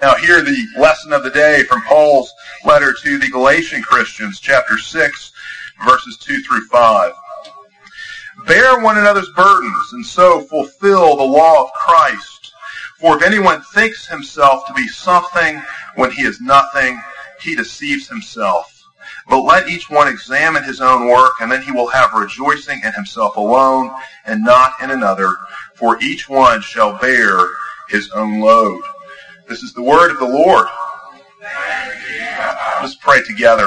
Now hear the lesson of the day from Paul's letter to the Galatian Christians, chapter 6, verses 2 through 5. Bear one another's burdens, and so fulfill the law of Christ. For if anyone thinks himself to be something when he is nothing, he deceives himself. But let each one examine his own work, and then he will have rejoicing in himself alone, and not in another, for each one shall bear his own load. This is the word of the Lord. Let's pray together.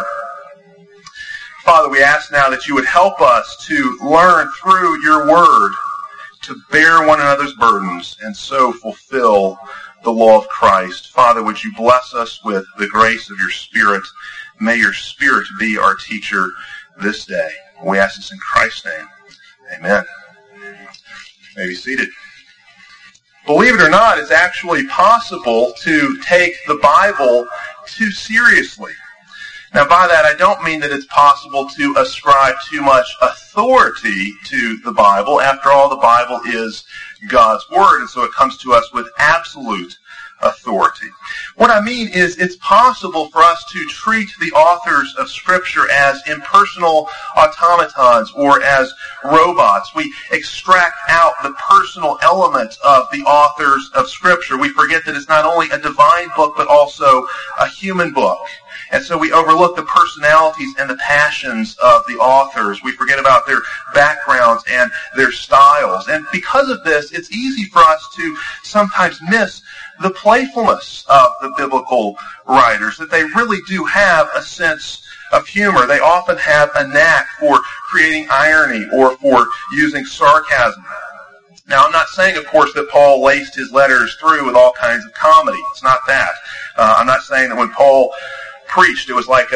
Father, we ask now that you would help us to learn through your word to bear one another's burdens and so fulfill the law of Christ. Father, would you bless us with the grace of your Spirit? May your Spirit be our teacher this day. We ask this in Christ's name. Amen. You may be seated. Believe it or not, it's actually possible to take the Bible too seriously. Now, by that, I don't mean that it's possible to ascribe too much authority to the Bible. After all, the Bible is God's Word, and so it comes to us with absolute authority. What I mean is it's possible for us to treat the authors of Scripture as impersonal automatons or as robots. We extract out the personal elements of the authors of Scripture. We forget that it's not only a divine book but also a human book. And so we overlook the personalities and the passions of the authors. We forget about their backgrounds and their styles. And because of this, it's easy for us to sometimes miss the playfulness of the biblical writers, that they really do have a sense of humor. They often have a knack for creating irony or for using sarcasm. Now, I'm not saying, of course, that Paul laced his letters through with all kinds of comedy. It's not that. I'm not saying that when Paul preached, it was like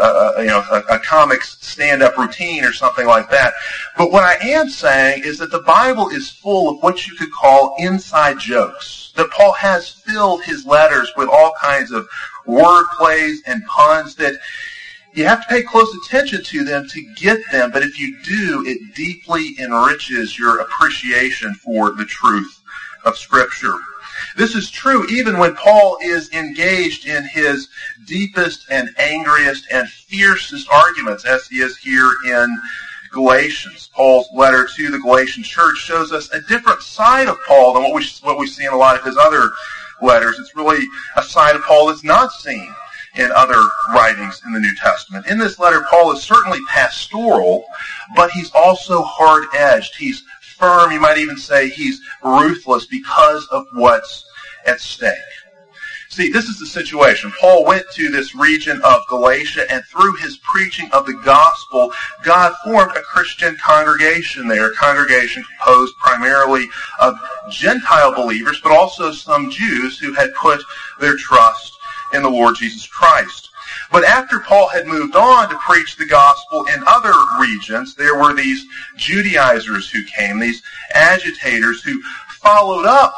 a comic stand-up routine or something like that. But what I am saying is that the Bible is full of what you could call inside jokes. That Paul has filled his letters with all kinds of word plays and puns that you have to pay close attention to them to get them. But if you do, it deeply enriches your appreciation for the truth of Scripture. This is true even when Paul is engaged in his deepest and angriest and fiercest arguments, as he is here in Galatians. Paul's letter to the Galatian church shows us a different side of Paul than what we see in a lot of his other letters. It's really a side of Paul that's not seen in other writings in the New Testament. In this letter, Paul is certainly pastoral, but he's also hard-edged. He's firm. You might even say he's ruthless because of what's at stake. See, this is the situation. Paul went to this region of Galatia, and through his preaching of the gospel, God formed a Christian congregation there, a congregation composed primarily of Gentile believers, but also some Jews who had put their trust in the Lord Jesus Christ. But after Paul had moved on to preach the gospel in other regions, there were these Judaizers who came, these agitators who followed up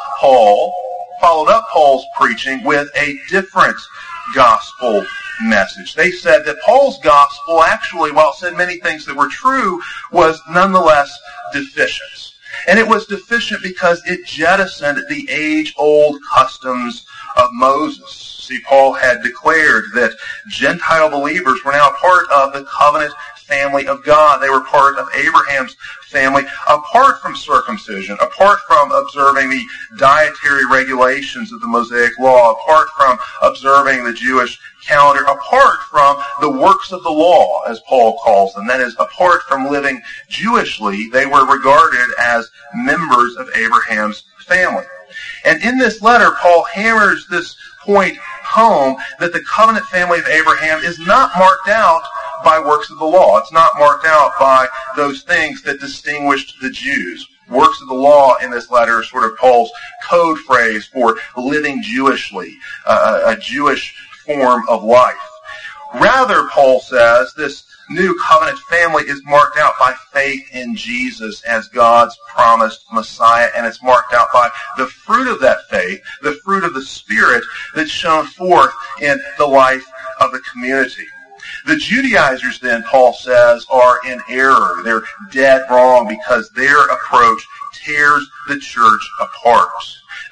Paul's preaching with a different gospel message. They said that Paul's gospel actually, while it said many things that were true, was nonetheless deficient. And it was deficient because it jettisoned the age-old customs of Moses. See, Paul had declared that Gentile believers were now part of the covenant family of God. They were part of Abraham's family, apart from circumcision, apart from observing the dietary regulations of the Mosaic Law, apart from observing the Jewish calendar, apart from the works of the law, as Paul calls them. That is, apart from living Jewishly, they were regarded as members of Abraham's family. And in this letter, Paul hammers this point home that the covenant family of Abraham is not marked out by works of the law. It's not marked out by those things that distinguished the Jews. Works of the law in this letter is sort of Paul's code phrase for living Jewishly, a Jewish form of life. Rather, Paul says, this new covenant family is marked out by faith in Jesus as God's promised Messiah, and it's marked out by the fruit of that faith, the fruit of the Spirit that's shown forth in the life of the community. The Judaizers, then, Paul says, are in error. They're dead wrong because their approach tears the church apart.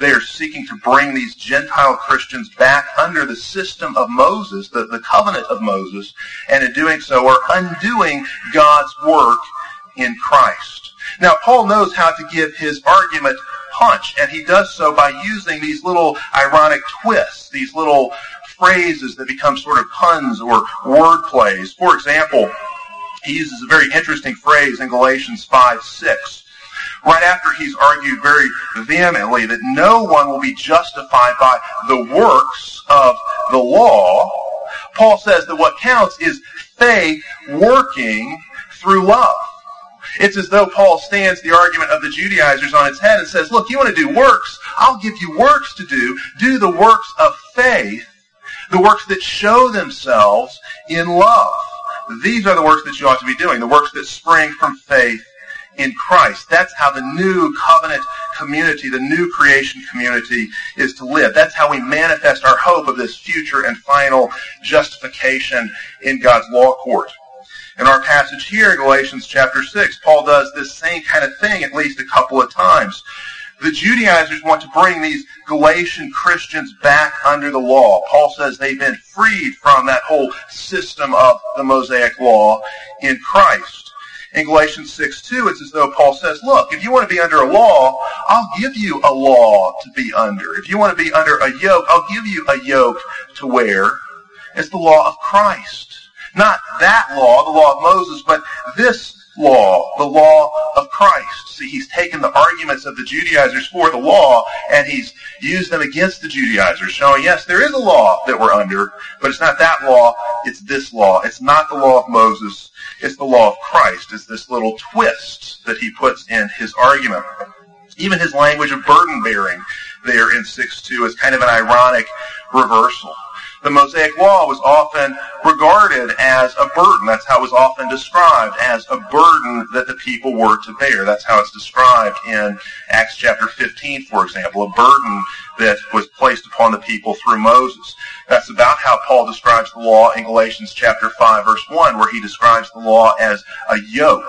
They are seeking to bring these Gentile Christians back under the system of Moses, the covenant of Moses, and in doing so are undoing God's work in Christ. Now, Paul knows how to give his argument punch, and he does so by using these little ironic twists, these little phrases that become sort of puns or word plays. For example, he uses a very interesting phrase in Galatians 5:6. Right after he's argued very vehemently that no one will be justified by the works of the law, Paul says that what counts is faith working through love. It's as though Paul stands the argument of the Judaizers on its head and says, look, you want to do works? I'll give you works to do. Do the works of faith, the works that show themselves in love. These are the works that you ought to be doing, the works that spring from faith in Christ. That's how the new covenant community, the new creation community is to live. That's how we manifest our hope of this future and final justification in God's law court. In our passage here in Galatians chapter 6, Paul does this same kind of thing at least a couple of times. The Judaizers want to bring these Galatian Christians back under the law. Paul says they've been freed from that whole system of the Mosaic law in Christ. In Galatians 6:2, it's as though Paul says, look, if you want to be under a law, I'll give you a law to be under. If you want to be under a yoke, I'll give you a yoke to wear. It's the law of Christ. Not that law, the law of Moses, but this law, the law of Christ. See, he's taken the arguments of the Judaizers for the law, and he's used them against the Judaizers, showing, yes, there is a law that we're under, but it's not that law, it's this law. It's not the law of Moses, it's the law of Christ. It's this little twist that he puts in his argument. Even his language of burden-bearing there in 6:2 is kind of an ironic reversal. The Mosaic law was often regarded as a burden. That's how it was often described, as a burden that the people were to bear. That's how it's described in Acts chapter 15, for example, a burden that was placed upon the people through Moses. That's about how Paul describes the law in Galatians chapter 5, verse 1, where he describes the law as a yoke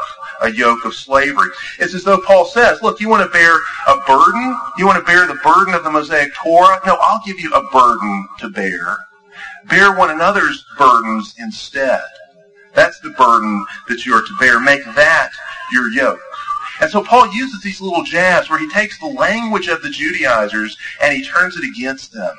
of slavery. It's as though Paul says, look, you want to bear a burden? You want to bear the burden of the Mosaic Torah? No, I'll give you a burden to bear. Bear one another's burdens instead. That's the burden that you are to bear. Make that your yoke. And so Paul uses these little jabs where he takes the language of the Judaizers and he turns it against them,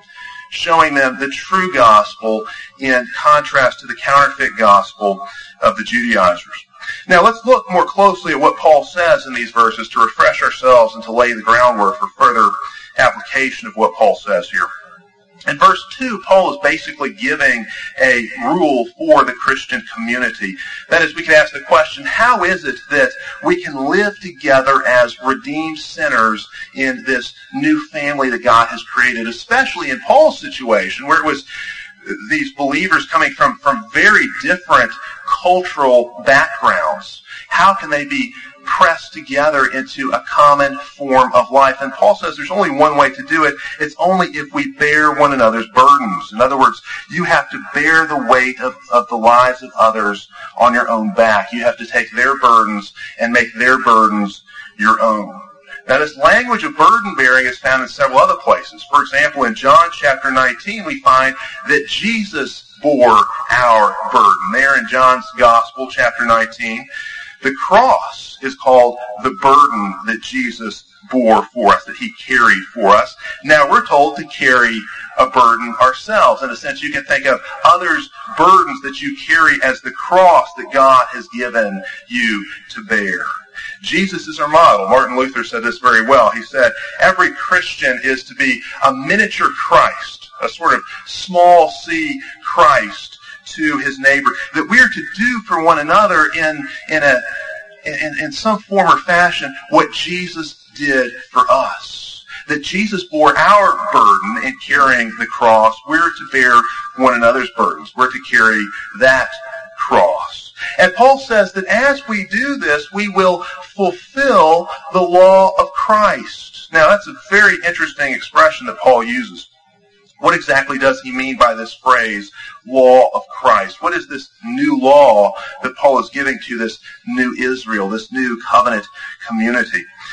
showing them the true gospel in contrast to the counterfeit gospel of the Judaizers. Now let's look more closely at what Paul says in these verses to refresh ourselves and to lay the groundwork for further application of what Paul says here. In verse 2, Paul is basically giving a rule for the Christian community. That is, we can ask the question, how is it that we can live together as redeemed sinners in this new family that God has created, especially in Paul's situation, where it was these believers coming from very different cultural backgrounds? How can they be pressed together into a common form of life? And Paul says there's only one way to do it. It's only if we bear one another's burdens. In other words, you have to bear the weight of the lives of others on your own back. You have to take their burdens and make their burdens your own. Now, this language of burden-bearing is found in several other places. For example, in John chapter 19, we find that Jesus bore our burden. There in John's Gospel, chapter 19, the cross is called the burden that Jesus bore for us, that he carried for us. Now we're told to carry a burden ourselves. In a sense, you can think of others' burdens that you carry as the cross that God has given you to bear. Jesus is our model. Martin Luther said this very well. He said, every Christian is to be a miniature Christ, a sort of small c Christ to his neighbor, that we are to do for one another in some form or fashion what Jesus did for us. That Jesus bore our burden in carrying the cross. We're to bear one another's burdens. We're to carry that cross. And Paul says that as we do this, we will fulfill the law of Christ. Now, that's a very interesting expression that Paul uses. What exactly does he mean by this phrase, law of Christ? What is this new law that Paul is giving to this new Israel, this new covenant community?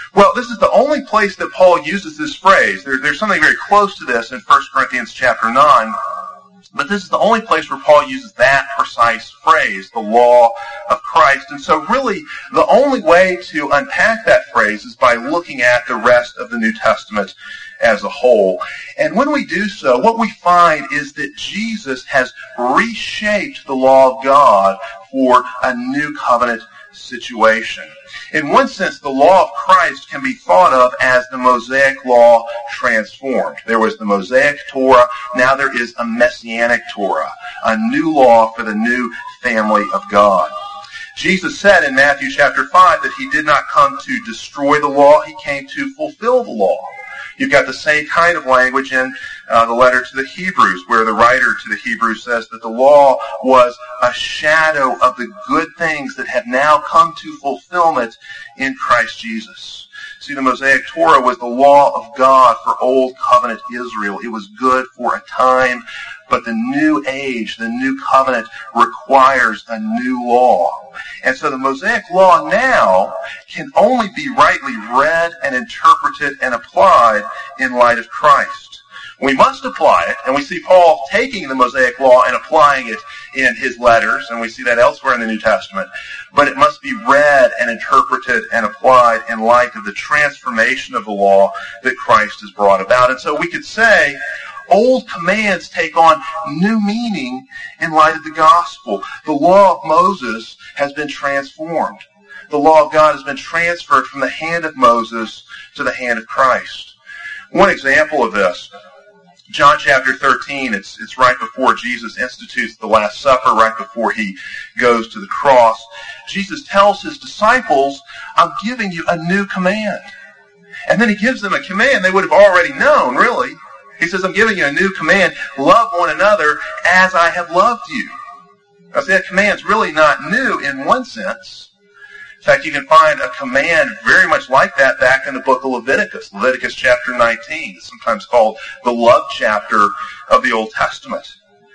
Well, this is the only place that Paul uses this phrase. There's something very close to this in 1 Corinthians chapter 9, but this is the only place where Paul uses that precise phrase, the law of Christ. And so really, the only way to unpack that phrase is by looking at the rest of the New Testament as a whole. And when we do so, what we find is that Jesus has reshaped the law of God for a new covenant situation. In one sense, the law of Christ can be thought of as the Mosaic law transformed. There was the Mosaic Torah, now there is a Messianic Torah, a new law for the new family of God. Jesus said in Matthew chapter 5 that he did not come to destroy the law, he came to fulfill the law. You've got the same kind of language in the letter to the Hebrews, where the writer to the Hebrews says that the law was a shadow of the good things that have now come to fulfillment in Christ Jesus. See, the Mosaic Torah was the law of God for Old Covenant Israel. It was good for a time, but the new age, the new covenant, requires a new law. And so the Mosaic law now can only be rightly read and interpreted and applied in light of Christ. We must apply it, and we see Paul taking the Mosaic law and applying it in his letters, and we see that elsewhere in the New Testament. But it must be read and interpreted and applied in light of the transformation of the law that Christ has brought about. And so we could say, old commands take on new meaning in light of the gospel. The law of Moses has been transformed. The law of God has been transferred from the hand of Moses to the hand of Christ. One example of this, John chapter 13, it's right before Jesus institutes the Last Supper, right before he goes to the cross. Jesus tells his disciples, I'm giving you a new command. And then he gives them a command they would have already known, really. He says, I'm giving you a new command, love one another as I have loved you. Now, see, that command's really not new in one sense. In fact, you can find a command very much like that back in the book of Leviticus. Leviticus chapter 19 is sometimes called the love chapter of the Old Testament.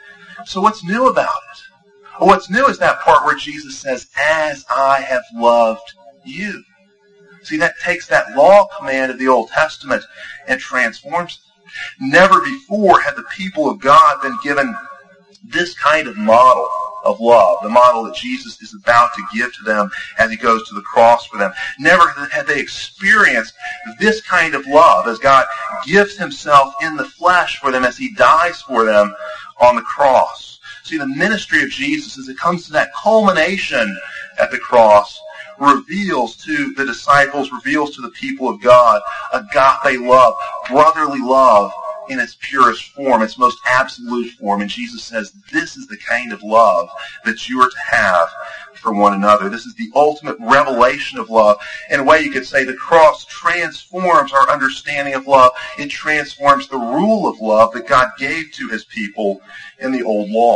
So what's new about it? Well, what's new is that part where Jesus says, as I have loved you. See, that takes that law command of the Old Testament and transforms it. Never before had the people of God been given this kind of model of love, the model that Jesus is about to give to them as he goes to the cross for them. Never had they experienced this kind of love as God gives himself in the flesh for them as he dies for them on the cross. See, the ministry of Jesus, as it comes to that culmination at the cross, reveals to the disciples, reveals to the people of God, agape love, brotherly love in its purest form, its most absolute form. And Jesus says, this is the kind of love that you are to have for one another. This is the ultimate revelation of love. In a way, you could say the cross transforms our understanding of love. It transforms the rule of love that God gave to his people in the old law.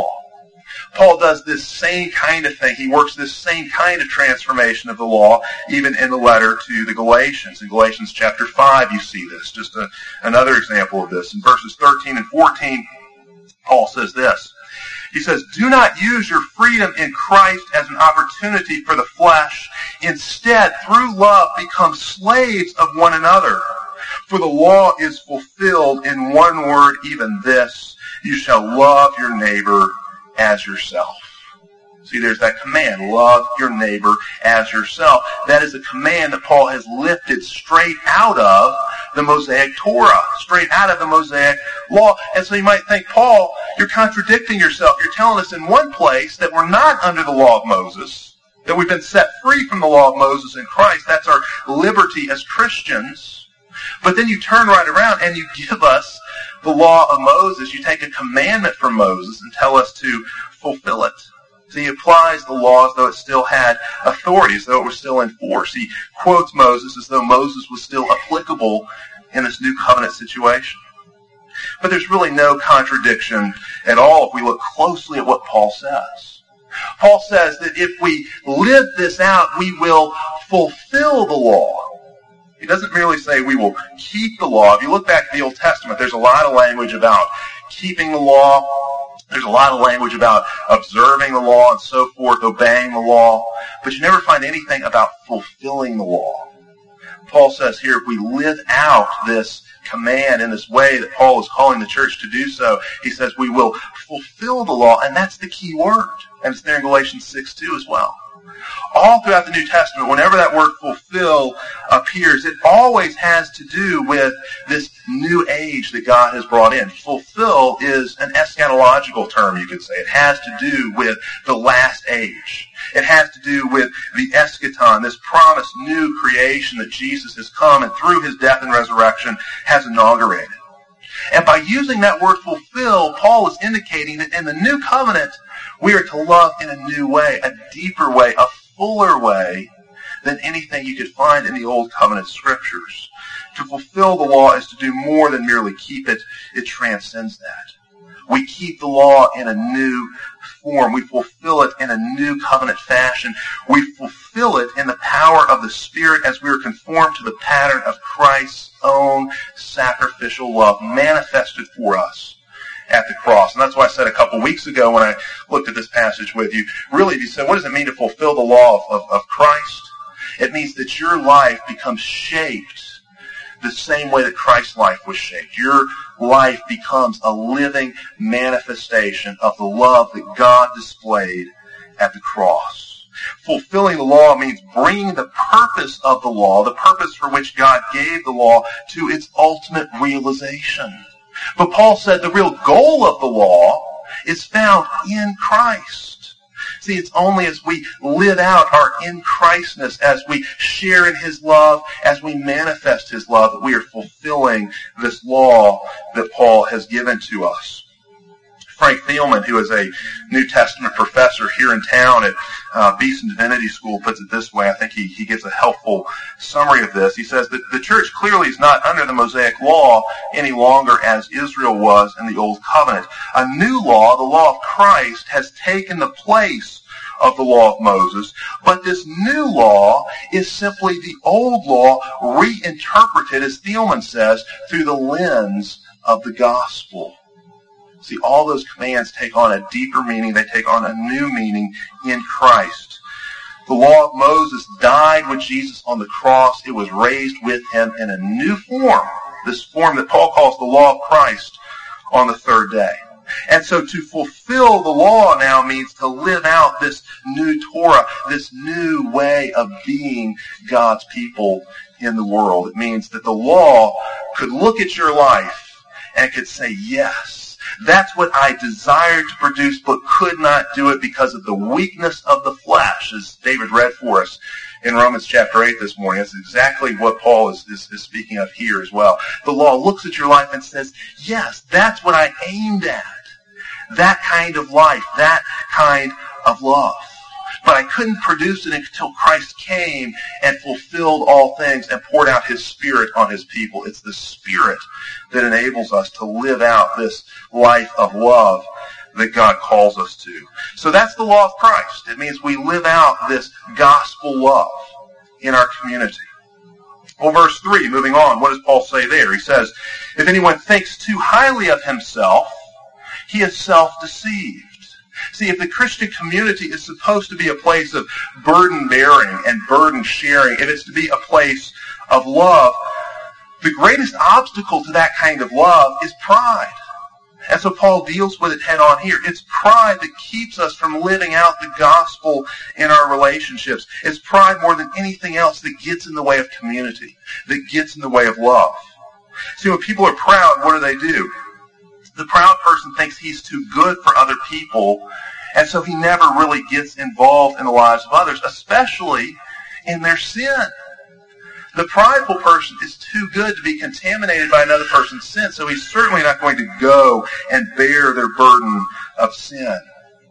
Paul does this same kind of thing. He works this same kind of transformation of the law, even in the letter to the Galatians. In Galatians chapter 5, you see this. Just another example of this. In verses 13 and 14, Paul says this. He says, do not use your freedom in Christ as an opportunity for the flesh. Instead, through love, become slaves of one another. For the law is fulfilled in one word, even this, you shall love your neighbor as yourself. See, there's that command, love your neighbor as yourself. That is a command that Paul has lifted straight out of the Mosaic Torah, straight out of the Mosaic law. And so you might think, Paul, you're contradicting yourself. You're telling us in one place that we're not under the law of Moses, that we've been set free from the law of Moses in Christ. That's our liberty as Christians. But then you turn right around and you give us the law of Moses. You take a commandment from Moses and tell us to fulfill it. So he applies the law as though it still had authority, as though it was still in force. He quotes Moses as though Moses was still applicable in this new covenant situation. But there's really no contradiction at all if we look closely at what Paul says. Paul says that if we live this out, we will fulfill the law. He doesn't merely say we will keep the law. If you look back at the Old Testament, there's a lot of language about keeping the law. There's a lot of language about observing the law and so forth, obeying the law. But you never find anything about fulfilling the law. Paul says here, if we live out this command in this way that Paul is calling the church to do so, he says we will fulfill the law, and that's the key word. And it's there in Galatians 6:2 as well. All throughout the New Testament, whenever that word fulfill appears, it always has to do with this new age that God has brought in. Fulfill is an eschatological term, you could say. It has to do with the last age. It has to do with the eschaton, this promised new creation that Jesus has come and through his death and resurrection has inaugurated. And by using that word fulfill, Paul is indicating that in the new covenant, we are to love in a new way, a deeper way, a fuller way than anything you could find in the Old Covenant Scriptures. To fulfill the law is to do more than merely keep it. It transcends that. We keep the law in a new form. We fulfill it in a new covenant fashion. We fulfill it in the power of the Spirit as we are conformed to the pattern of Christ's own sacrificial love manifested for us at the cross. And that's why I said a couple weeks ago when I looked at this passage with you, really, if you said, what does it mean to fulfill the law of Christ? It means that your life becomes shaped the same way that Christ's life was shaped. Your life becomes a living manifestation of the love that God displayed at the cross. Fulfilling the law means bringing the purpose of the law, the purpose for which God gave the law, to its ultimate realization. But Paul said the real goal of the law is found in Christ. See, it's only as we live out our in-Christness, as we share in his love, as we manifest his love, that we are fulfilling this law that Paul has given to us. Frank Thielman, who is a New Testament professor here in town at Beeson Divinity School, puts it this way. I think he gives a helpful summary of this. He says that the church clearly is not under the Mosaic law any longer as Israel was in the Old Covenant. A new law, the law of Christ, has taken the place of the law of Moses, but this new law is simply the old law reinterpreted, as Thielman says, through the lens of the gospel. See, all those commands take on a deeper meaning. They take on a new meaning in Christ. The law of Moses died with Jesus on the cross. It was raised with him in a new form, this form that Paul calls the law of Christ, on the third day. And so to fulfill the law now means to live out this new Torah, this new way of being God's people in the world. It means that the law could look at your life and could say, yes, that's what I desired to produce, but could not do it because of the weakness of the flesh, as David read for us in Romans chapter 8 this morning. That's exactly what Paul is speaking of here as well. The law looks at your life and says, yes, that's what I aimed at. That kind of life, that kind of love. But I couldn't produce it until Christ came and fulfilled all things and poured out his Spirit on his people. It's the Spirit that enables us to live out this life of love that God calls us to. So that's the law of Christ. It means we live out this gospel love in our community. Well, verse 3, moving on, what does Paul say there? He says, if anyone thinks too highly of himself, he is self-deceived. See, if the Christian community is supposed to be a place of burden-bearing and burden-sharing, if it's to be a place of love, the greatest obstacle to that kind of love is pride. And so Paul deals with it head on here. It's pride that keeps us from living out the gospel in our relationships. It's pride more than anything else that gets in the way of community, that gets in the way of love. See, when people are proud, what do? The proud person thinks he's too good for other people, and so he never really gets involved in the lives of others, especially in their sin. The prideful person is too good to be contaminated by another person's sin, so he's certainly not going to go and bear their burden of sin.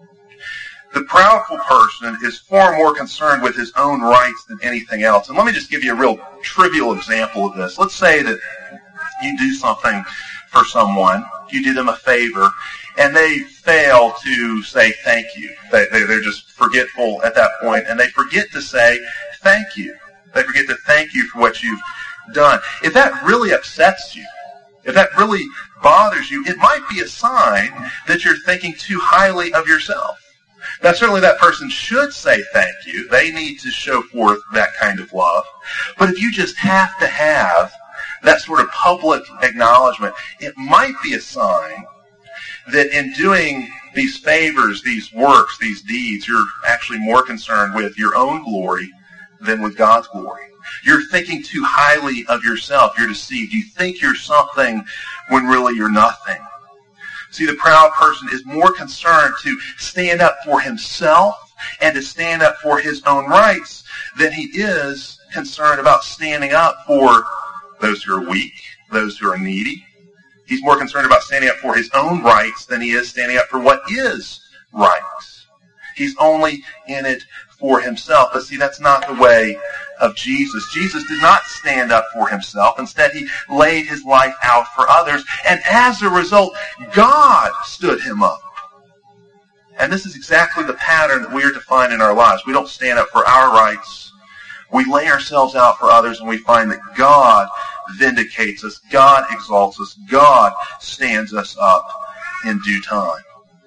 The proudful person is far more concerned with his own rights than anything else. And let me just give you a real trivial example of this. Let's say that you do something for someone, you do them a favor, and they fail to say thank you. They're just forgetful at that point, and they forget to say thank you. They forget to thank you for what you've done. If that really upsets you, if that really bothers you, it might be a sign that you're thinking too highly of yourself. Now, certainly that person should say thank you. They need to show forth that kind of love. But if you just have to have that sort of public acknowledgement, it might be a sign that in doing these favors, these works, these deeds, you're actually more concerned with your own glory than with God's glory. You're thinking too highly of yourself. You're deceived. You think you're something when really you're nothing. See, the proud person is more concerned to stand up for himself and to stand up for his own rights than he is concerned about standing up for those who are weak, those who are needy. He's more concerned about standing up for his own rights than he is standing up for what is right. He's only in it for himself. But see, that's not the way of Jesus. Jesus did not stand up for himself. Instead, he laid his life out for others. And as a result, God stood him up. And this is exactly the pattern that we are to find in our lives. We don't stand up for our rights. We lay ourselves out for others, and we find that God vindicates us. God exalts us. God stands us up in due time.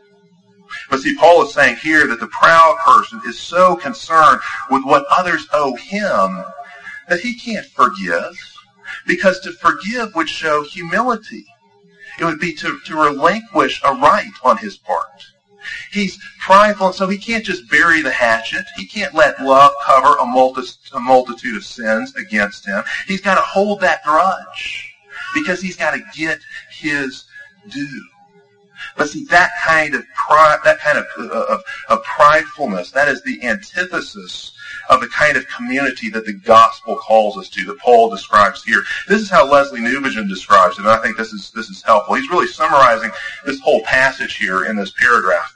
But see, Paul is saying here that the proud person is so concerned with what others owe him that he can't forgive, because to forgive would show humility. It would be to relinquish a right on his part. He's prideful, and so he can't just bury the hatchet. He can't let love cover a multitude of sins against him. He's got to hold that grudge because he's got to get his due. But see, that kind of pride, that kind of pridefulness, that is the antithesis of the kind of community that the gospel calls us to, that Paul describes here. This is how Leslie Newbigin describes it, and I think this is helpful. He's really summarizing this whole passage here in this paragraph.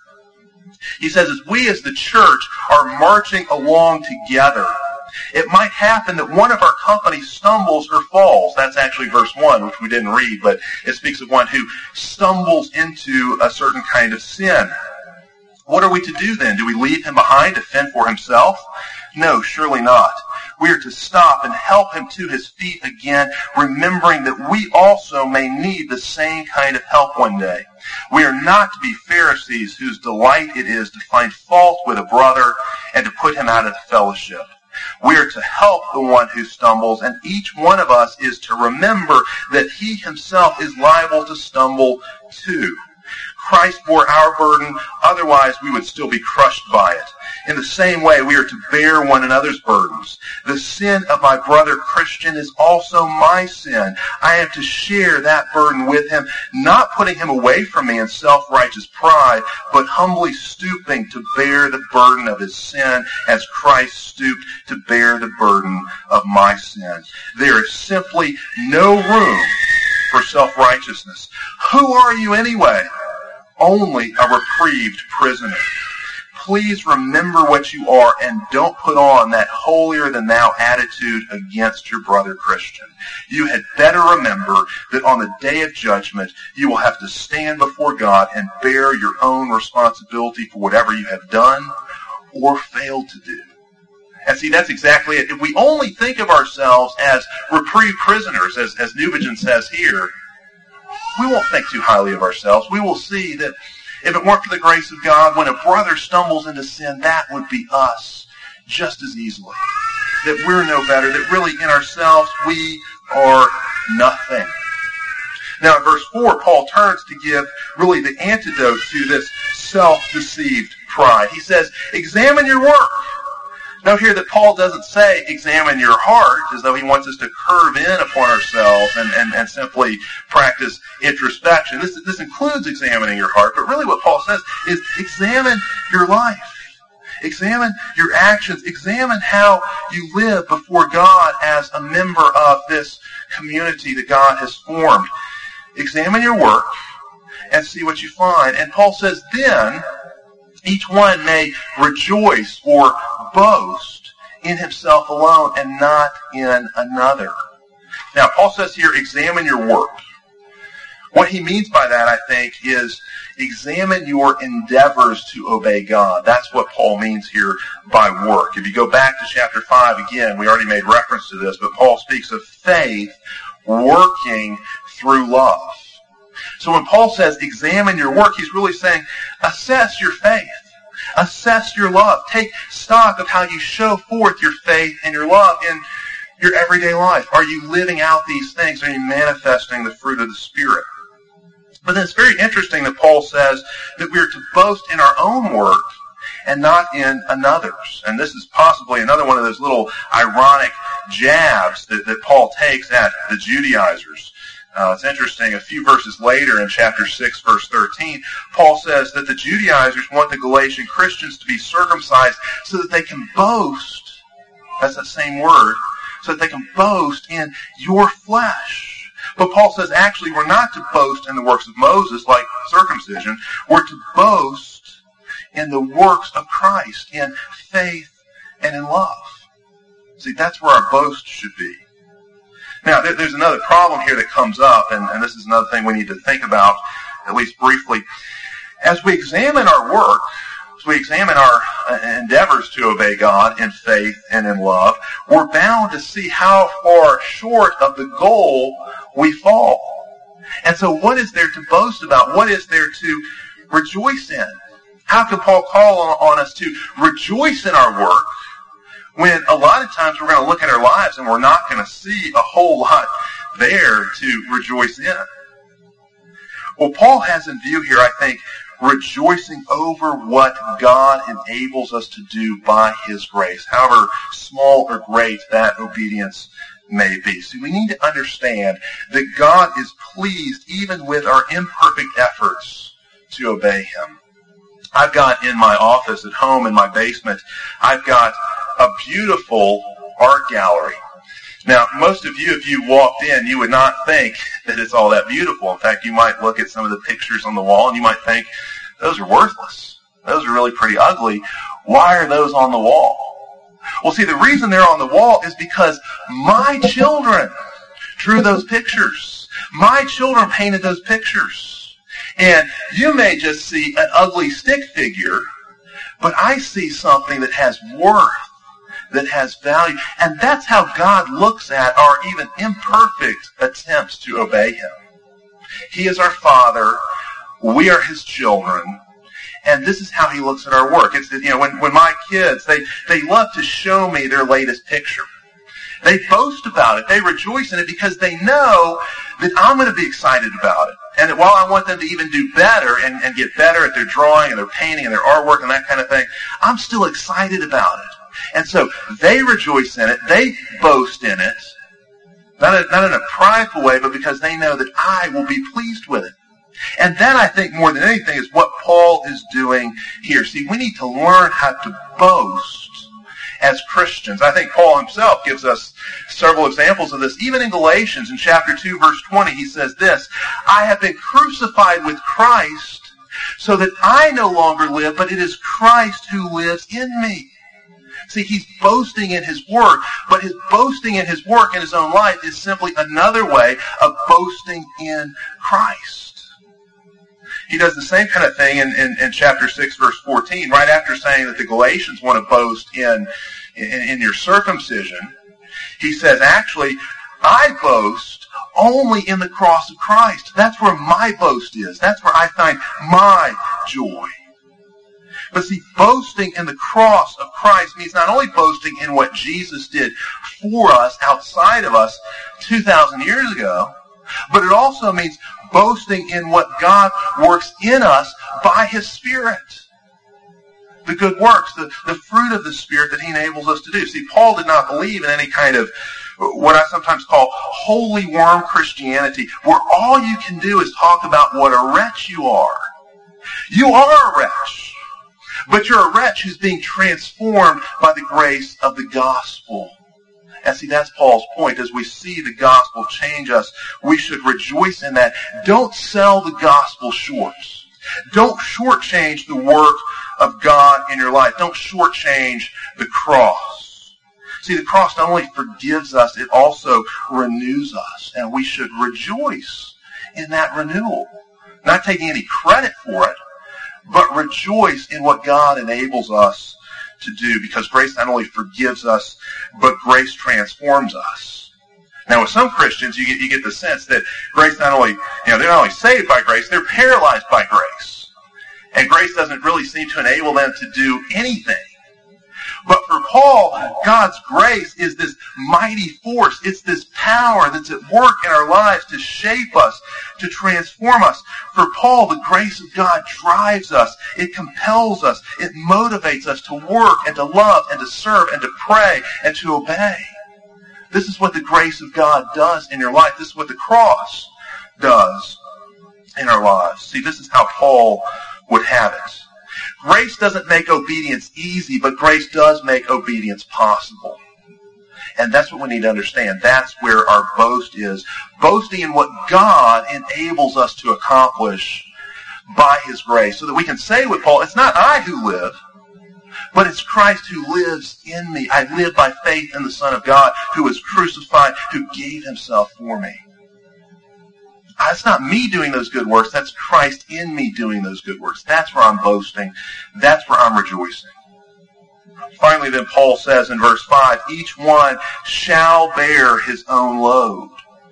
He says, as we as the church are marching along together, it might happen that one of our company stumbles or falls. That's actually verse 1, which we didn't read, but it speaks of one who stumbles into a certain kind of sin. What are we to do then? Do we leave him behind to fend for himself? No, surely not. We are to stop and help him to his feet again, remembering that we also may need the same kind of help one day. We are not to be Pharisees whose delight it is to find fault with a brother and to put him out of the fellowship. We are to help the one who stumbles, and each one of us is to remember that he himself is liable to stumble too. Christ bore our burden, otherwise we would still be crushed by it. In the same way, we are to bear one another's burdens. The sin of my brother Christian is also my sin. I am to share that burden with him, not putting him away from me in self-righteous pride, but humbly stooping to bear the burden of his sin as Christ stooped to bear the burden of my sin. There is simply no room for self-righteousness. Who are you anyway? Only a reprieved prisoner. Please remember what you are and don't put on that holier-than-thou attitude against your brother Christian. You had better remember that on the day of judgment, you will have to stand before God and bear your own responsibility for whatever you have done or failed to do. And see, that's exactly it. If we only think of ourselves as reprieved prisoners, as Newbigin says here, we won't think too highly of ourselves. We will see that if it weren't for the grace of God, when a brother stumbles into sin, that would be us just as easily. That we're no better, that really in ourselves we are nothing. Now in verse 4, Paul turns to give really the antidote to this self-deceived pride. He says, examine your work. Note here that Paul doesn't say, examine your heart, as though he wants us to curve in upon ourselves and simply practice introspection. This includes examining your heart, but really what Paul says is examine your life. Examine your actions. Examine how you live before God as a member of this community that God has formed. Examine your work and see what you find. And Paul says, then each one may rejoice or boast in himself alone and not in another. Now, Paul says here, examine your work. What he means by that, I think, is examine your endeavors to obey God. That's what Paul means here by work. If you go back to chapter 5 again, we already made reference to this, but Paul speaks of faith working through love. So when Paul says examine your work, he's really saying assess your faith. Assess your love. Take stock of how you show forth your faith and your love in your everyday life. Are you living out these things? Are you manifesting the fruit of the Spirit? But then it's very interesting that Paul says that we are to boast in our own work and not in another's. And this is possibly another one of those little ironic jabs that Paul takes at the Judaizers. It's interesting, a few verses later in chapter 6, verse 13, Paul says that the Judaizers want the Galatian Christians to be circumcised so that they can boast, that's that same word, so that they can boast in your flesh. But Paul says, actually, we're not to boast in the works of Moses, like circumcision. We're to boast in the works of Christ, in faith and in love. See, that's where our boast should be. Now, there's another problem here that comes up, and this is another thing we need to think about, at least briefly. As we examine our work, as we examine our endeavors to obey God in faith and in love, we're bound to see how far short of the goal we fall. And so what is there to boast about? What is there to rejoice in? How can Paul call on us to rejoice in our work when a lot of times we're going to look at our lives and we're not going to see a whole lot there to rejoice in? Well, Paul has in view here, I think, rejoicing over what God enables us to do by His grace, however small or great that obedience may be. See, we need to understand that God is pleased even with our imperfect efforts to obey Him. I've got in my office at home in my basement, I've got a beautiful art gallery. Now, most of you, if you walked in, you would not think that it's all that beautiful. In fact, you might look at some of the pictures on the wall and you might think, those are worthless. Those are really pretty ugly. Why are those on the wall? Well, see, the reason they're on the wall is because my children drew those pictures. My children painted those pictures. And you may just see an ugly stick figure, but I see something that has worth, that has value. And that's how God looks at our even imperfect attempts to obey Him. He is our Father. We are His children. And this is how He looks at our work. It's, when my kids, they love to show me their latest picture. They boast about it. They rejoice in it because they know that I'm going to be excited about it. And that while I want them to even do better and get better at their drawing and their painting and their artwork and that kind of thing, I'm still excited about it. And so they rejoice in it. They boast in it. Not in a prideful way, but because they know that I will be pleased with it. And that, I think, more than anything, is what Paul is doing here. See, we need to learn how to boast as Christians. I think Paul himself gives us several examples of this. Even in Galatians, in chapter 2, verse 20, he says this, I have been crucified with Christ so that I no longer live, but it is Christ who lives in me. See, he's boasting in his work, but his boasting in his work in his own life is simply another way of boasting in Christ. He does the same kind of thing in chapter 6, verse 14, right after saying that the Galatians want to boast in your circumcision. He says, actually, I boast only in the cross of Christ. That's where my boast is. That's where I find my joy. But see, boasting in the cross of Christ means not only boasting in what Jesus did for us, outside of us, 2,000 years ago, but it also means boasting in what God works in us by His Spirit. The good works, the fruit of the Spirit that He enables us to do. See, Paul did not believe in any kind of what I sometimes call holy worm Christianity, where all you can do is talk about what a wretch you are. You are a wretch, but you're a wretch who's being transformed by the grace of the gospel. And see, that's Paul's point. As we see the gospel change us, we should rejoice in that. Don't sell the gospel short. Don't shortchange the work of God in your life. Don't shortchange the cross. See, the cross not only forgives us, it also renews us. And we should rejoice in that renewal. Not taking any credit for it, but rejoice in what God enables us to do, because grace not only forgives us, but grace transforms us. Now, with some Christians, you get the sense that grace not only, they're not only saved by grace, they're paralyzed by grace. And grace doesn't really seem to enable them to do anything. But for Paul, God's grace is this mighty force. It's this power that's at work in our lives to shape us, to transform us. For Paul, the grace of God drives us. It compels us. It motivates us to work and to love and to serve and to pray and to obey. This is what the grace of God does in your life. This is what the cross does in our lives. See, this is how Paul would have it. Grace doesn't make obedience easy, but grace does make obedience possible. And that's what we need to understand. That's where our boast is. Boasting in what God enables us to accomplish by His grace. So that we can say with Paul, it's not I who live, but it's Christ who lives in me. I live by faith in the Son of God who was crucified, who gave Himself for me. It's not me doing those good works. That's Christ in me doing those good works. That's where I'm boasting. That's where I'm rejoicing. Finally, then Paul says in verse 5, each one shall bear his own load.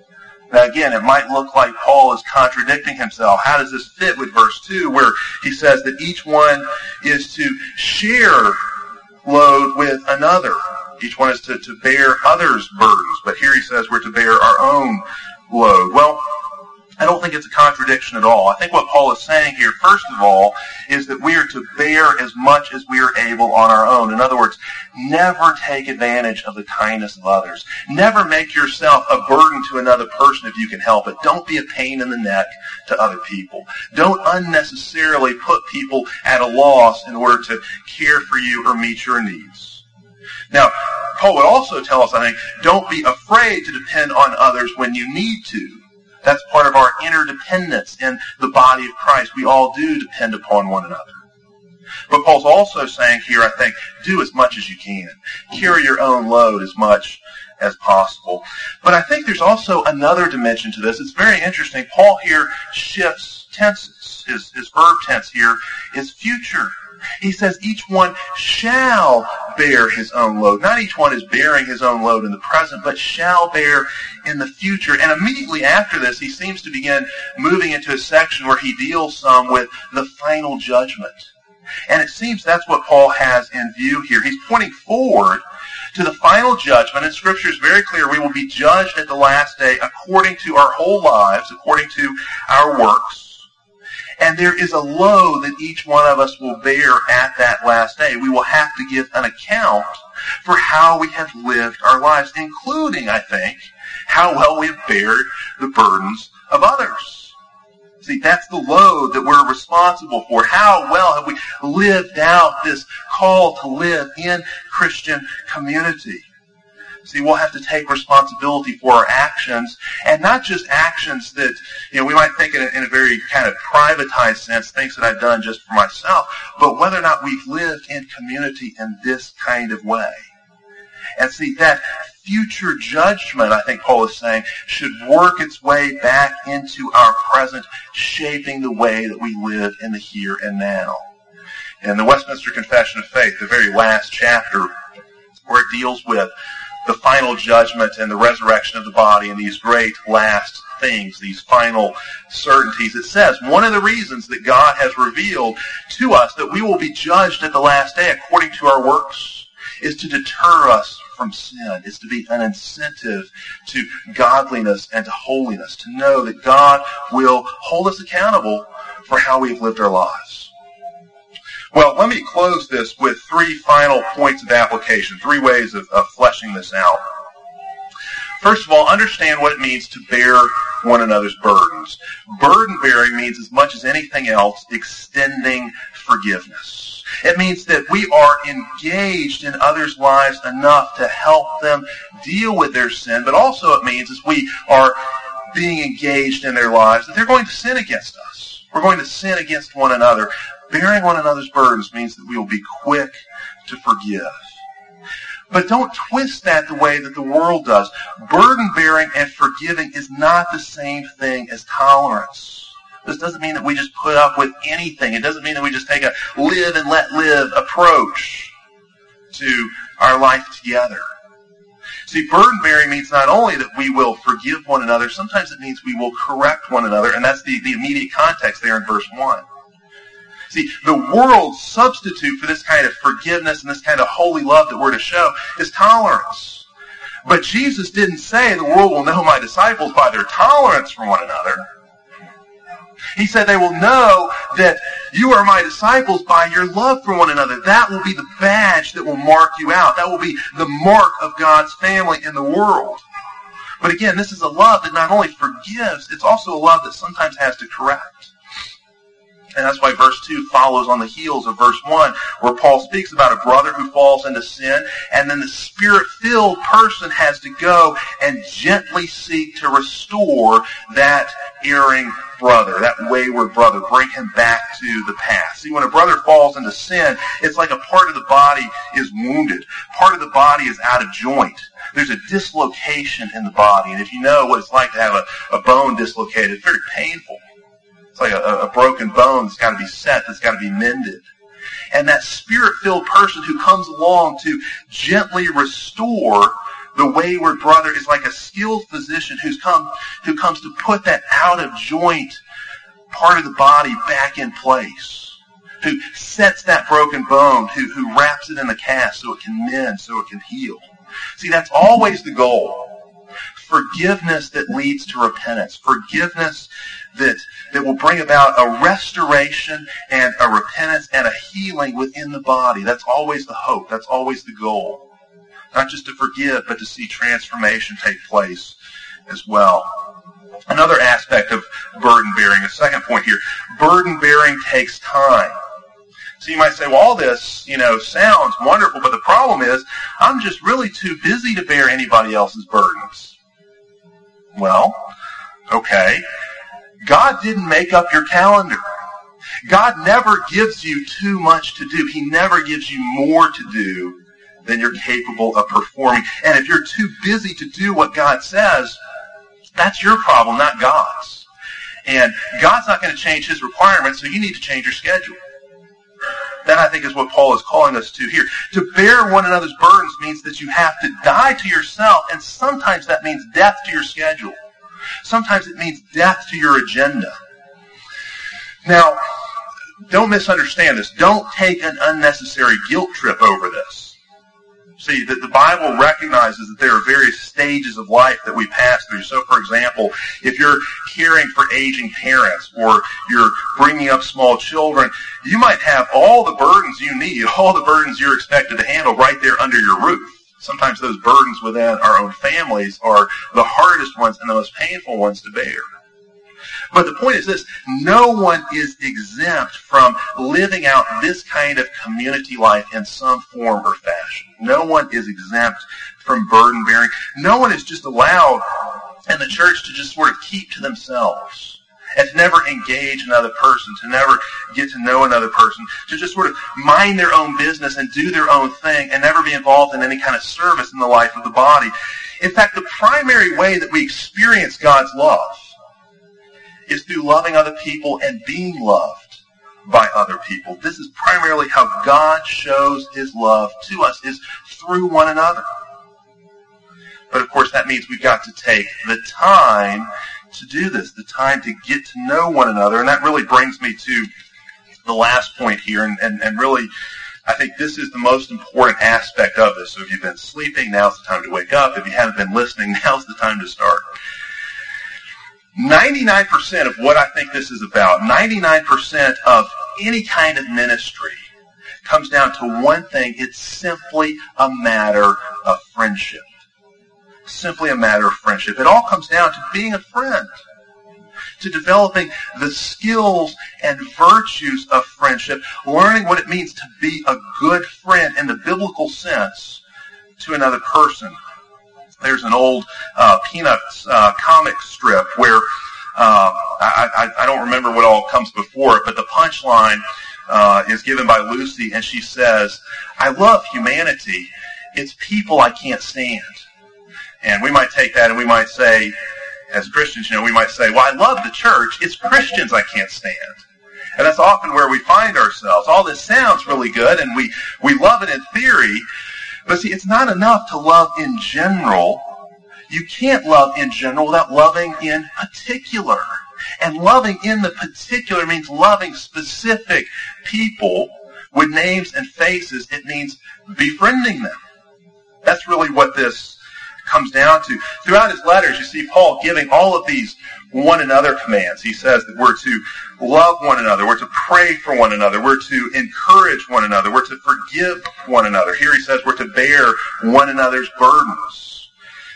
Now again, it might look like Paul is contradicting himself. How does this fit with verse 2 where he says that each one is to share load with another? Each one is to bear others' burdens. But here he says we're to bear our own load. Well, I don't think it's a contradiction at all. I think what Paul is saying here, first of all, is that we are to bear as much as we are able on our own. In other words, never take advantage of the kindness of others. Never make yourself a burden to another person if you can help it. Don't be a pain in the neck to other people. Don't unnecessarily put people at a loss in order to care for you or meet your needs. Now, Paul would also tell us, I think, don't be afraid to depend on others when you need to. That's part of our interdependence in the body of Christ. We all do depend upon one another. But Paul's also saying here, I think, do as much as you can. Carry your own load as much as possible. But I think there's also another dimension to this. It's very interesting. Paul here shifts tenses. His verb tense here is future. He says each one shall bear his own load. Not each one is bearing his own load in the present, but shall bear in the future. And immediately after this, he seems to begin moving into a section where he deals some with the final judgment. And it seems that's what Paul has in view here. He's pointing forward to the final judgment, and Scripture is very clear. We will be judged at the last day according to our whole lives, according to our works. And there is a load that each one of us will bear at that last day. We will have to give an account for how we have lived our lives, including, I think, how well we have bared the burdens of others. See, that's the load that we're responsible for. How well have we lived out this call to live in Christian community? See, we'll have to take responsibility for our actions, and not just actions that, we might think in a very kind of privatized sense, things that I've done just for myself, but whether or not we've lived in community in this kind of way. And see, that future judgment, I think Paul is saying, should work its way back into our present, shaping the way that we live in the here and now. In the Westminster Confession of Faith, the very last chapter, where it deals with the final judgment and the resurrection of the body and these great last things, these final certainties. It says, one of the reasons that God has revealed to us that we will be judged at the last day according to our works is to deter us from sin. It's to be an incentive to godliness and to holiness, to know that God will hold us accountable for how we've lived our lives. Well, let me close this with three final points of application, three ways of fleshing this out. First of all, understand what it means to bear one another's burdens. Burden bearing means, as much as anything else, extending forgiveness. It means that we are engaged in others' lives enough to help them deal with their sin, but also it means, as we are being engaged in their lives, that they're going to sin against us. We're going to sin against one another. Bearing one another's burdens means that we will be quick to forgive. But don't twist that the way that the world does. Burden bearing and forgiving is not the same thing as tolerance. This doesn't mean that we just put up with anything. It doesn't mean that we just take a live and let live approach to our life together. See, burden bearing means not only that we will forgive one another, sometimes it means we will correct one another, and that's the immediate context there in verse 1. See, the world's substitute for this kind of forgiveness and this kind of holy love that we're to show is tolerance. But Jesus didn't say the world will know my disciples by their tolerance for one another. He said they will know that you are my disciples by your love for one another. That will be the badge that will mark you out. That will be the mark of God's family in the world. But again, this is a love that not only forgives, it's also a love that sometimes has to correct. And that's why verse 2 follows on the heels of verse 1, where Paul speaks about a brother who falls into sin, and then the Spirit-filled person has to go and gently seek to restore that erring brother, that wayward brother, bring him back to the path. See, when a brother falls into sin, it's like a part of the body is wounded. Part of the body is out of joint. There's a dislocation in the body. And if you know what it's like to have a bone dislocated, it's very painful. It's like a broken bone that's got to be set, that's got to be mended. And that Spirit-filled person who comes along to gently restore the wayward brother is like a skilled physician who comes to put that out-of-joint part of the body back in place, who sets that broken bone, who wraps it in the cast so it can mend, so it can heal. See, that's always the goal. Forgiveness that leads to repentance. Forgiveness that will bring about a restoration and a repentance and a healing within the body. That's always the hope. That's always the goal. Not just to forgive, but to see transformation take place as well. Another aspect of burden-bearing, a second point here, burden-bearing takes time. So you might say, well, all this, sounds wonderful, but the problem is I'm just really too busy to bear anybody else's burdens. Well, okay. God didn't make up your calendar. God never gives you too much to do. He never gives you more to do than you're capable of performing. And if you're too busy to do what God says, that's your problem, not God's. And God's not going to change His requirements, so you need to change your schedule. That, I think, is what Paul is calling us to here. To bear one another's burdens means that you have to die to yourself, and sometimes that means death to your schedule. Sometimes it means death to your agenda. Now, don't misunderstand this. Don't take an unnecessary guilt trip over this. See, the Bible recognizes that there are various stages of life that we pass through. So, for example, if you're caring for aging parents or you're bringing up small children, you might have all the burdens you need, all the burdens you're expected to handle right there under your roof. Sometimes those burdens within our own families are the hardest ones and the most painful ones to bear. But the point is this, no one is exempt from living out this kind of community life in some form or fashion. No one is exempt from burden bearing. No one is just allowed in the church to just sort of keep to themselves and to never engage another person, to never get to know another person, to just sort of mind their own business and do their own thing and never be involved in any kind of service in the life of the body. In fact, the primary way that we experience God's love is through loving other people and being loved by other people. This is primarily how God shows His love to us, is through one another. But of course that means we've got to take the time to do this, the time to get to know one another. And that really brings me to the last point here, and really I think this is the most important aspect of this. So if you've been sleeping, now's the time to wake up. If you haven't been listening, now's the time to start. 99% of what I think this is about, 99% of any kind of ministry comes down to one thing. It's simply a matter of friendship. Simply a matter of friendship. It all comes down to being a friend, to developing the skills and virtues of friendship, learning what it means to be a good friend in the biblical sense to another person. There's an old Peanuts comic strip where I don't remember what all comes before it, but the punchline is given by Lucy, and she says, "I love humanity. It's people I can't stand." And we might take that and we might say, as Christians, we might say, well, I love the church. It's Christians I can't stand. And that's often where we find ourselves. All this sounds really good, and we love it in theory. But see, it's not enough to love in general. You can't love in general without loving in particular. And loving in the particular means loving specific people with names and faces. It means befriending them. That's really what this comes down to. Throughout his letters, you see Paul giving all of these one another commands. He says that we're to love one another, we're to pray for one another, we're to encourage one another, we're to forgive one another. Here he says we're to bear one another's burdens.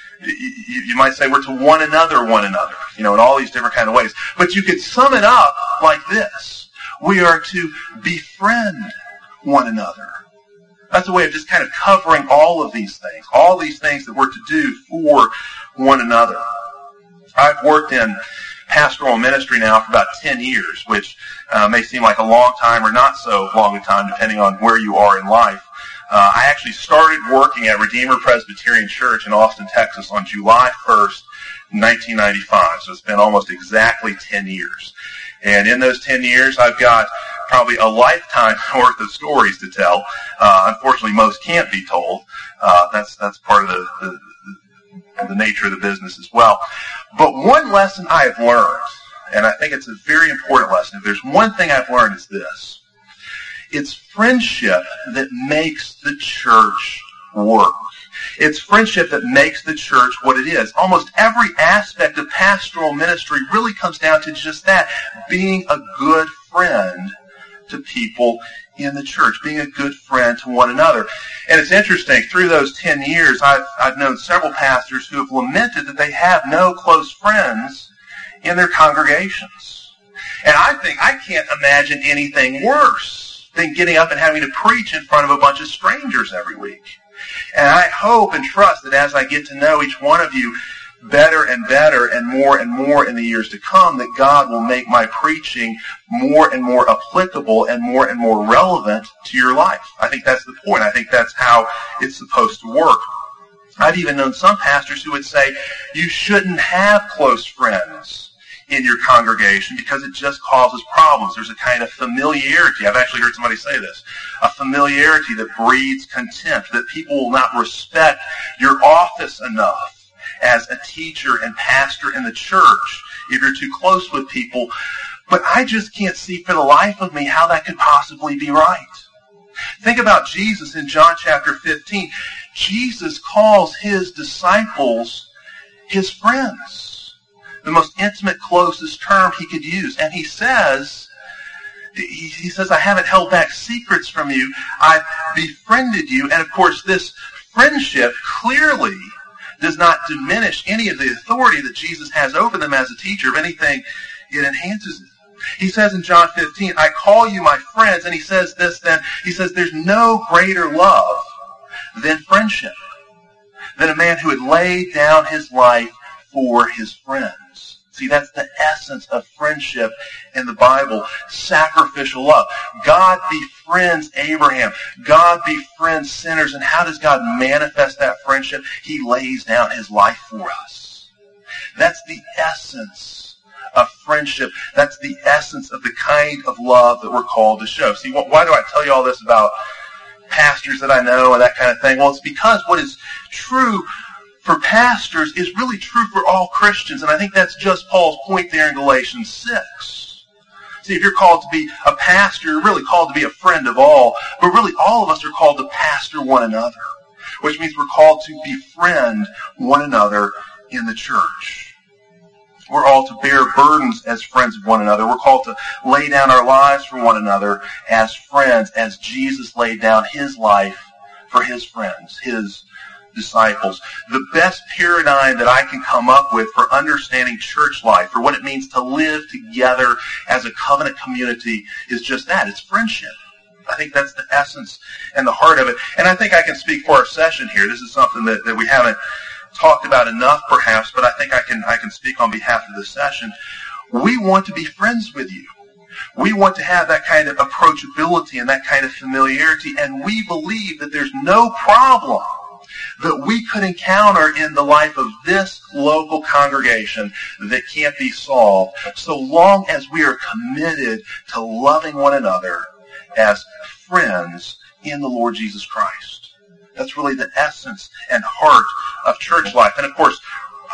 You might say we're to one another, in all these different kind of ways. But you could sum it up like this. We are to befriend one another. That's a way of just kind of covering all these things that we're to do for one another. I've worked in pastoral ministry now for about 10 years, which may seem like a long time or not so long a time, depending on where you are in life. I actually started working at Redeemer Presbyterian Church in Austin, Texas on July 1st, 1995. So it's been almost exactly 10 years. And in those 10 years, I've got probably a lifetime worth of stories to tell. Unfortunately, most can't be told. That's part of the nature of the business as well. But one lesson I have learned, and I think it's a very important lesson, if there's one thing I've learned, it's this. It's friendship that makes the church work. It's friendship that makes the church what it is. Almost every aspect of pastoral ministry really comes down to just that, being a good friend to people in the church, being a good friend to one another. And it's interesting, through those 10 years, I've known several pastors who have lamented that they have no close friends in their congregations. And I think I can't imagine anything worse than getting up and having to preach in front of a bunch of strangers every week. And I hope and trust that as I get to know each one of you better and more in the years to come, that God will make my preaching more and more applicable and more relevant to your life. I think that's the point. I think that's how it's supposed to work. I've even known some pastors who would say, you shouldn't have close friends in your congregation because it just causes problems. There's a kind of familiarity. I've actually heard somebody say this. A familiarity that breeds contempt, that people will not respect your office enough as a teacher and pastor in the church if you're too close with people. But I just can't see for the life of me how that could possibly be right. Think about Jesus in John chapter 15. Jesus calls his disciples his friends. The most intimate, closest term he could use. And he says, I haven't held back secrets from you. I've befriended you. And of course, this friendship clearly does not diminish any of the authority that Jesus has over them as a teacher. If anything, it enhances it. He says in John 15, I call you my friends. And he says this then, he says, there's no greater love than friendship, than a man who would lay down his life for his friends. See, that's the essence of friendship in the Bible, sacrificial love. God befriends Abraham. God befriends sinners. And how does God manifest that friendship? He lays down his life for us. That's the essence of friendship. That's the essence of the kind of love that we're called to show. See, why do I tell you all this about pastors that I know and that kind of thing? Well, it's because what is true for pastors is really true for all Christians. And I think that's just Paul's point there in Galatians 6. See, if you're called to be a pastor, you're really called to be a friend of all. But really, all of us are called to pastor one another, which means we're called to befriend one another in the church. We're all to bear burdens as friends of one another. We're called to lay down our lives for one another as friends, as Jesus laid down his life for his friends, his disciples. The best paradigm that I can come up with for understanding church life, for what it means to live together as a covenant community, is just that. It's friendship. I think that's the essence and the heart of it. And I think I can speak for our session here. This is something that we haven't talked about enough, perhaps, but I think I can speak on behalf of the session. We want to be friends with you. We want to have that kind of approachability and that kind of familiarity, and we believe that there's no problem that we could encounter in the life of this local congregation that can't be solved so long as we are committed to loving one another as friends in the Lord Jesus Christ. That's really the essence and heart of church life. And of course,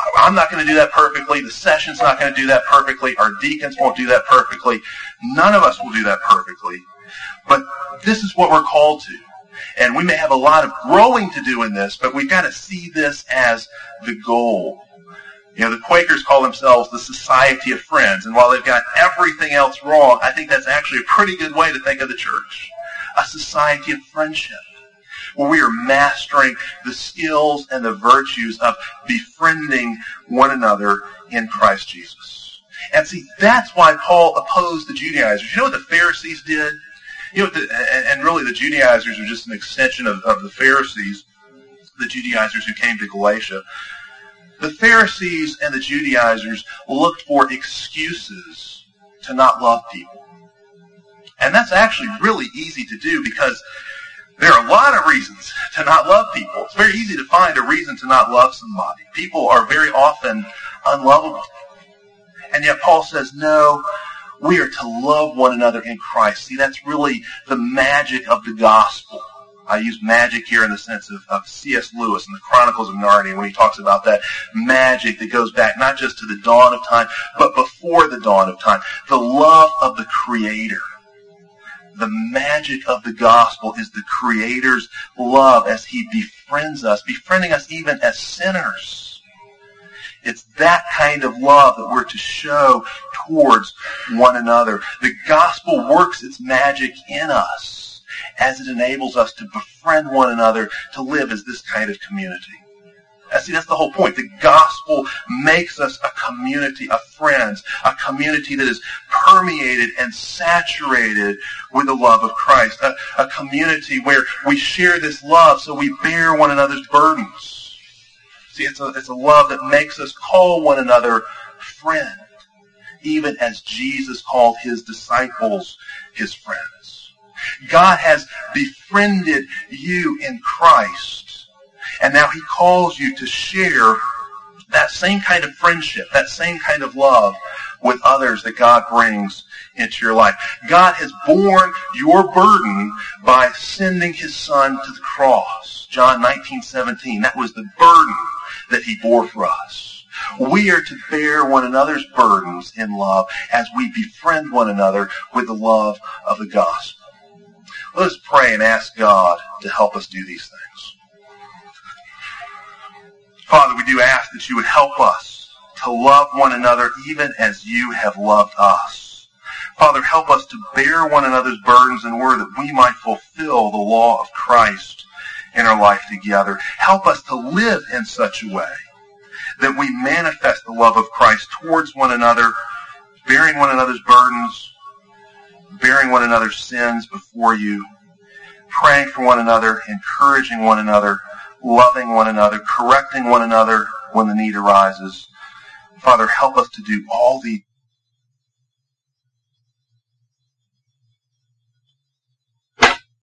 I'm not going to do that perfectly. The session's not going to do that perfectly. Our deacons won't do that perfectly. None of us will do that perfectly. But this is what we're called to. And we may have a lot of growing to do in this, but we've got to see this as the goal. You know, the Quakers call themselves the Society of Friends, and while they've got everything else wrong, I think that's actually a pretty good way to think of the church. A society of friendship, where we are mastering the skills and the virtues of befriending one another in Christ Jesus. And see, that's why Paul opposed the Judaizers. You know what the Pharisees did? You know, and really the Judaizers are just an extension of the Pharisees, the Judaizers who came to Galatia. The Pharisees and the Judaizers looked for excuses to not love people. And that's actually really easy to do because there are a lot of reasons to not love people. It's very easy to find a reason to not love somebody. People are very often unlovable. And yet Paul says, no, we are to love one another in Christ. See, that's really the magic of the gospel. I use magic here in the sense of C.S. Lewis in the Chronicles of Narnia when he talks about that magic that goes back not just to the dawn of time, but before the dawn of time. The love of the Creator. The magic of the gospel is the Creator's love as He befriends us, befriending us even as sinners. It's that kind of love that we're to show towards one another. The gospel works its magic in us as it enables us to befriend one another, to live as this kind of community. See, that's the whole point. The gospel makes us a community of friends, a community that is permeated and saturated with the love of Christ, a community where we share this love so we bear one another's burdens. See, it's a love that makes us call one another friend, even as Jesus called His disciples His friends. God has befriended you in Christ, and now He calls you to share that same kind of friendship, that same kind of love with others that God brings into your life. God has borne your burden by sending His Son to the cross. John 19:17, that was the burden that He bore for us. We are to bear one another's burdens in love as we befriend one another with the love of the gospel. Let us pray and ask God to help us do these things. Father, we do ask that You would help us to love one another even as You have loved us. Father, help us to bear one another's burdens in order that we might fulfill the law of Christ in our life together. Help us to live in such a way that we manifest the love of Christ towards one another, bearing one another's burdens, bearing one another's sins before You, praying for one another, encouraging one another, loving one another, correcting one another when the need arises. Father, help us to do all these